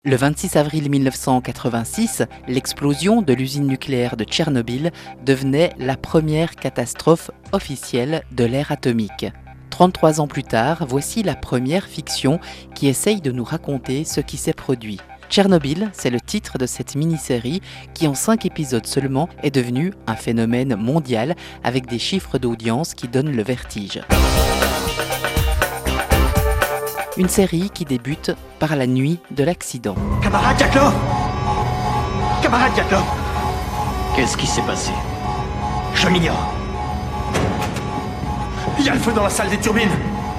Le 26 avril 1986, l'explosion de l'usine nucléaire de Tchernobyl devenait la première catastrophe officielle de l'ère atomique. 33 ans plus tard, voici la première fiction qui essaye de nous raconter ce qui s'est produit. Tchernobyl, c'est le titre de cette mini-série qui en 5 épisodes seulement est devenue un phénomène mondial avec des chiffres d'audience qui donnent le vertige. Une série qui débute par la nuit de l'accident. Camarade Diatlov! Camarade Diatlov! Qu'est-ce qui s'est passé? Je l'ignore. Il y a le feu dans la salle des turbines.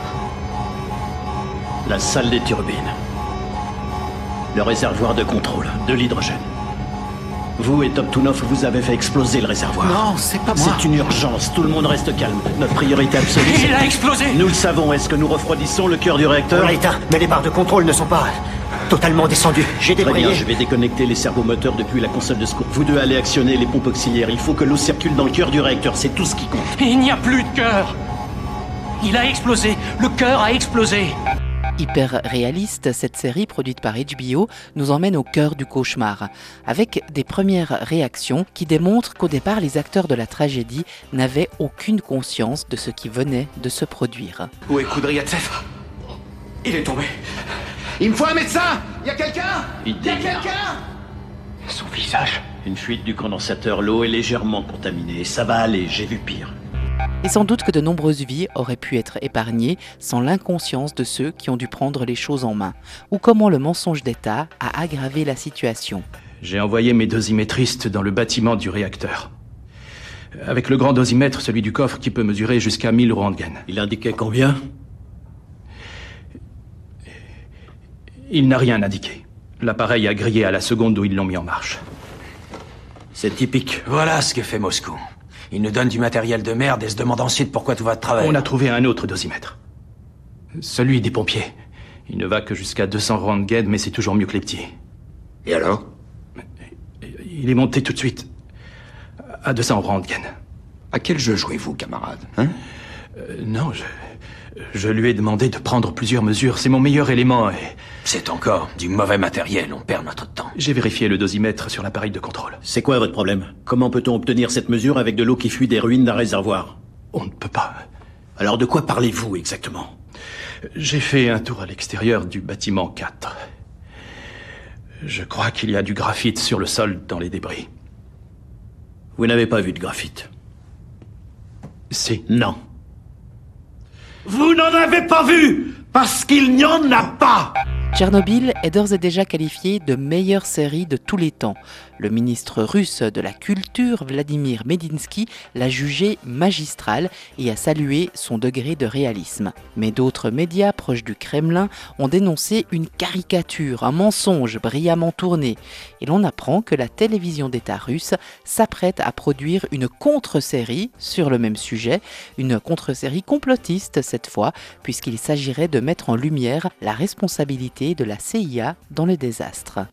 La salle des turbines. Le réservoir de contrôle, de l'hydrogène. Vous et Toptunov, vous avez fait exploser le réservoir. Non, c'est pas moi. C'est une urgence, tout le monde reste calme. Notre priorité absolue, Il a explosé! Nous le savons, est-ce que nous refroidissons le cœur du réacteur? On l'a éteint, mais les barres de contrôle ne sont pas totalement descendues. J'ai Très bien, débrayé. je vais déconnecter les servomoteurs depuis la console de secours. Vous deux allez actionner les pompes auxiliaires. Il faut que l'eau circule dans le cœur du réacteur, c'est tout ce qui compte. Il n'y a plus de cœur. Il a explosé. Le cœur a explosé. Hyper réaliste, cette série produite par HBO nous emmène au cœur du cauchemar, avec des premières réactions qui démontrent qu'au départ les acteurs de la tragédie n'avaient aucune conscience de ce qui venait de se produire. Où est Kudryavtsev? Il est tombé. Il me faut un médecin! Y a quelqu'un? Il Y a délire. quelqu'un? Son visage. Une fuite du condensateur, l'eau est légèrement contaminée. Ça va aller, j'ai vu pire. Et sans doute que de nombreuses vies auraient pu être épargnées sans l'inconscience de ceux qui ont dû prendre les choses en main, ou comment le mensonge d'État a aggravé la situation. J'ai envoyé mes dosimétristes dans le bâtiment du réacteur. Avec le grand dosimètre, celui du coffre qui peut mesurer jusqu'à 1000 Röntgen. Il indiquait combien? Il n'a rien indiqué. L'appareil a grillé à la seconde où ils l'ont mis en marche. C'est typique. Voilà ce que fait Moscou. Ils nous donnent du matériel de merde et se demandent ensuite pourquoi tout va de travers. On a trouvé un autre dosimètre. Celui des pompiers. Il ne va que jusqu'à 200 Röntgen, mais c'est toujours mieux que les petits. Et alors? Il est monté tout de suite à 200 Röntgen. À quel jeu jouez-vous, camarade? Hein? Non, je lui ai demandé de prendre plusieurs mesures. C'est mon meilleur élément et... C'est encore du mauvais matériel, on perd notre temps. J'ai vérifié le dosimètre sur l'appareil de contrôle. C'est quoi votre problème? Comment peut-on obtenir cette mesure avec de l'eau qui fuit des ruines d'un réservoir? On ne peut pas. Alors de quoi parlez-vous exactement? J'ai fait un tour à l'extérieur du bâtiment 4. Je crois qu'il y a du graphite sur le sol dans les débris. Vous n'avez pas vu de graphite? Si. Non. Vous n'en avez pas vu! Parce qu'il n'y en a pas! Tchernobyl est d'ores et déjà qualifiée de meilleure série de tous les temps. Le ministre russe de la Culture, Vladimir Medinsky, l'a jugée magistrale et a salué son degré de réalisme. Mais d'autres médias proches du Kremlin ont dénoncé une caricature, un mensonge brillamment tourné. Et l'on apprend que la télévision d'État russe s'apprête à produire une contre-série sur le même sujet, une contre-série complotiste cette fois, puisqu'il s'agirait de mettre en lumière la responsabilité de la CIA dans le désastre.